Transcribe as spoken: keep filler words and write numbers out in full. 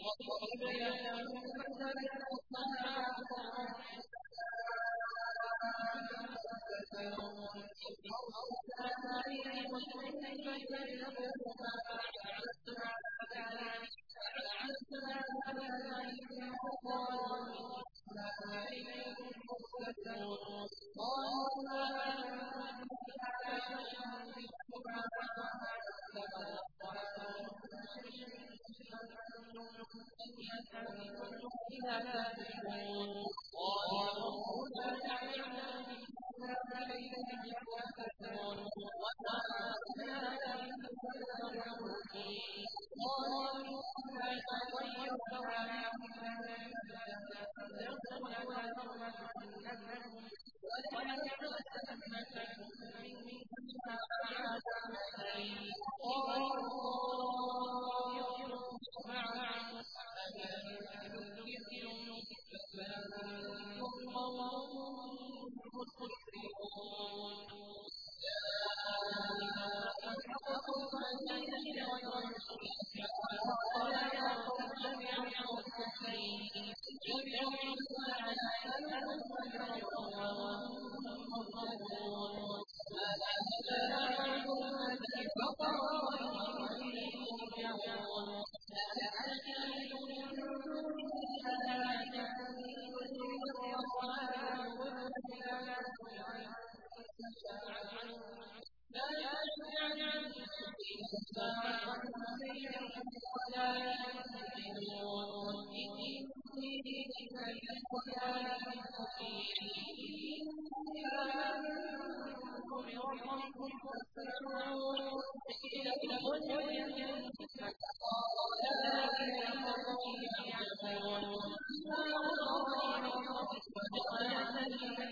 وَاضْرِبْ لَهُم مَّثَلًا أَصْحَابَ الْقَرْيَةِ فَكَذَّبُوا إِذْ أَرْسَلْنَا عَلَيْهِمْ الرِّيحَ فَجَعَلْنَاهَا عَلَيْهِمْ وَقَالُوا إِنَّا إِلَيْكُم مُّرْسَلُونَ قَالُوا آمَنَّا بِشَيْءٍ مِّنْهُمَا فَكَذَّبُوا وَأَمَرُوا كُلَّ شَيْءٍ فَجَعَلْنَاهُ فَإِذَا هُمْ يَنظُرُونَ قَالُوا رَبُّنَا يَعْلَمُ إِنَّا إِلَيْكُمْ لَمُرْسَلُونَ وَمَا أَرْسَلْنَاكَ إِلَّا مُرْسَلِينَ قَالُوا إِنَّا تَطَيَّرْنَا بِكُم لَّن تَتَّبِعُونَا وَلَيَمَسَّنَّكُم مِّنَّا عَذَابٌ أَلِيمٌ قَالُوا طَائِرُكُم مَّعَكُمْ ۚ أَئِن ذُكِّرْتُم بَلْ أَنتُمْ قَوْمٌ مُّسْرِفُونَ جَاءَ الْمُرْسَلِينَ وَالرُّسُلُ فَقَالَ يَا قَوْمِ اتَّبِعُوا الْمُرْسَلِينَ اتَّبِعُوا الْمُرْسَلِينَ وَهُم مُّرْسَلُونَ مَا جَاءَهُم الَّذِي فَطَرَهُمْ وَإِلَيْهِ يُرْجَعُونَ لَأَتَّخِذُوا مِن دُونِهِ آلِهَةً إِنِّي الرَّحْمَٰنُ وَلَدٌ لَّا تُغْنِ عَنِّي شَفَاعَتُهُمْ شَيْئًا وَلَا يُنقِذُونِ إِنِّي إِذًا لَّفِي ضَلَالٍ مُّبِينٍ إِنِّي آمَنتُ بِرَبِّكُمْ فَاسْمَعُونِ قِيلَ ادْخُلِ الْجَنَّةَ وَهَٰذِهِ قَوْمِي يَعْلَمُونَ فَلَمَّا قَضَىٰ زَيْدٌ وَجَعَلَ الَّذِينَ